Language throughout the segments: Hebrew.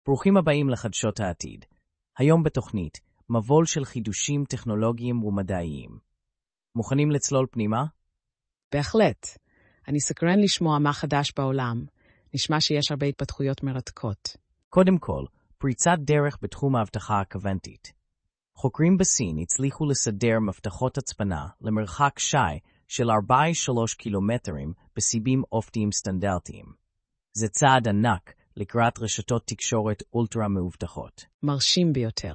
ברוכים הבאים לחדשות העתיד. היום בתוכנית, מבול של חידושים טכנולוגיים ומדעיים. מוכנים לצלול פנימה? בהחלט. אני סקרן לשמוע מה חדש בעולם. נשמע שיש הרבה התפתחויות מרתקות. קודם כל, פריצת דרך בתחום ההבטחה הקוונטית. חוקרים בסין הצליחו לסדר מפתחות הצפנה למרחק שי של 4-3 קילומטרים בסיבים אופטיים סטנדרטיים. זה צעד ענק לקראת רשתות תקשורת אולטרה מאובטחות. מרשים ביותר.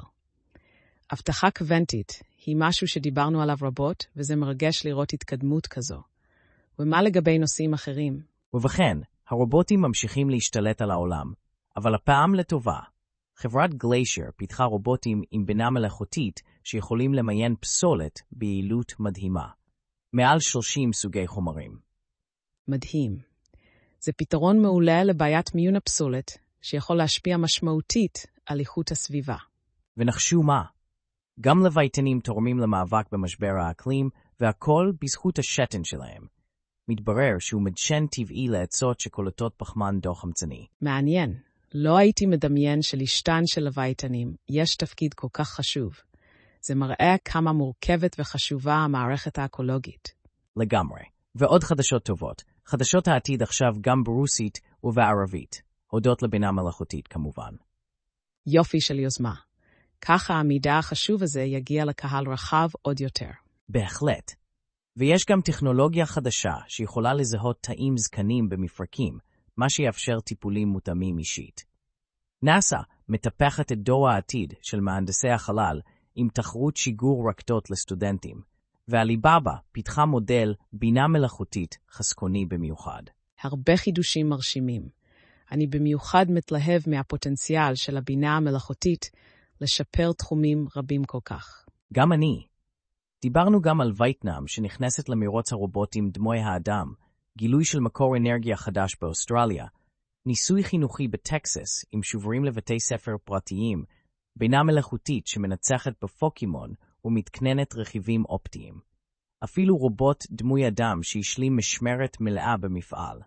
הבטחה קוונטית היא משהו שדיברנו עליו רבות, וזה מרגש לראות התקדמות כזו. ומה לגבי נושאים אחרים? ובכן, הרובוטים ממשיכים להשתלט על העולם, אבל הפעם לטובה. חברת גליישר פיתחה רובוטים עם בינה מלאכותית שיכולים למיין פסולת ביעילות מדהימה. מעל 30 סוגי חומרים. מדהים. זה פתרון מעולה לבעיית מיון הפסולת, שיכול להשפיע משמעותית על איכות הסביבה. ונחשו מה? גם לווייתנים תורמים למאבק במשבר האקלים, והכל בזכות השתן שלהם. מתברר שהוא מדשן טבעי לעצות שקולטות פחמן דו-חמצני. מעניין. לא הייתי מדמיין שלשתן של לווייתנים יש תפקיד כל כך חשוב. זה מראה כמה מורכבת וחשובה המערכת האקולוגית. לגמרי. ועוד חדשות טובות. חדשות העתיד עכשיו גם ברוסית ובערבית. הודות לבינה מלאכותית כמובן. יופי של יוזמה. ככה המידע החשוב הזה יגיע לקהל רחב עוד יותר. בהחלט. ויש גם טכנולוגיה חדשה שיכולה לזהות תאים זקנים במפרקים, מה שיאפשר טיפולים מותאמים אישית. נאסא מטפחת את דור העתיד של מהנדסי החלל עם תחרות שיגור רקטות לסטודנטים, ואליבאבא פיתחה מודל בינה מלאכותית חסכוני במיוחד. הרבה חידושים מרשימים. אני במיוחד מתלהב מהפוטנציאל של הבינה המלאכותית לשפר תחומים רבים כל כך. גם אני. דיברנו גם על וייטנאם שנכנסת למרוץ הרובוטים דמוי האדם, גילוי של מקור אנרגיה חדש באוסטרליה, ניסוי חינוכי בטקסס עם שוברים לבתי ספר פרטיים, בינה מלאכותית שמנצחת בפוקימון ומתקננת רכיבים אופטיים. אפילו רובוט דמוי אדם שהשלים משמרת מלאה במפעל.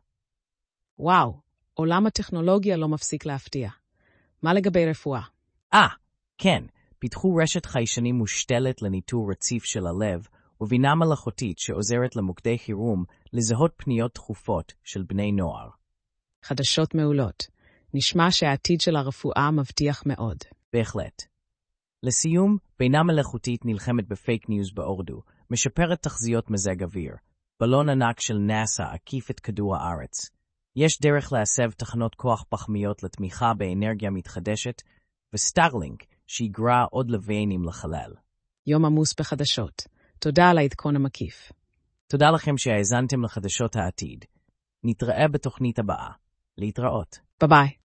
וואו, עולם הטכנולוגיה לא מפסיק להפתיע. מה לגבי רפואה? כן, פיתחו רשת חיישנים מושתלת לניטור רציף של הלב, ובינה מלאכותית שעוזרת למוקדי חירום לזהות פניות דחופות של בני נוער. חדשות מעולות. נשמע שהעתיד של הרפואה מבטיח מאוד. בהחלט. לסיום, בינה מלאכותית נלחמת בפייק ניוז באורדו, משפרת תחזיות מזג אוויר. בלון ענק של נאסא עקיף את כדור הארץ. יש דרך להסב תחנות כוח פחמיות לתמיכה באנרגיה מתחדשת, וסטארלינק שיגרה עוד לוויינים לחלל. יום עמוס בחדשות. תודה על העדכון המקיף. תודה לכם שהאזנתם לחדשות העתיד. נתראה בתוכנית הבאה. להתראות. ביי ביי.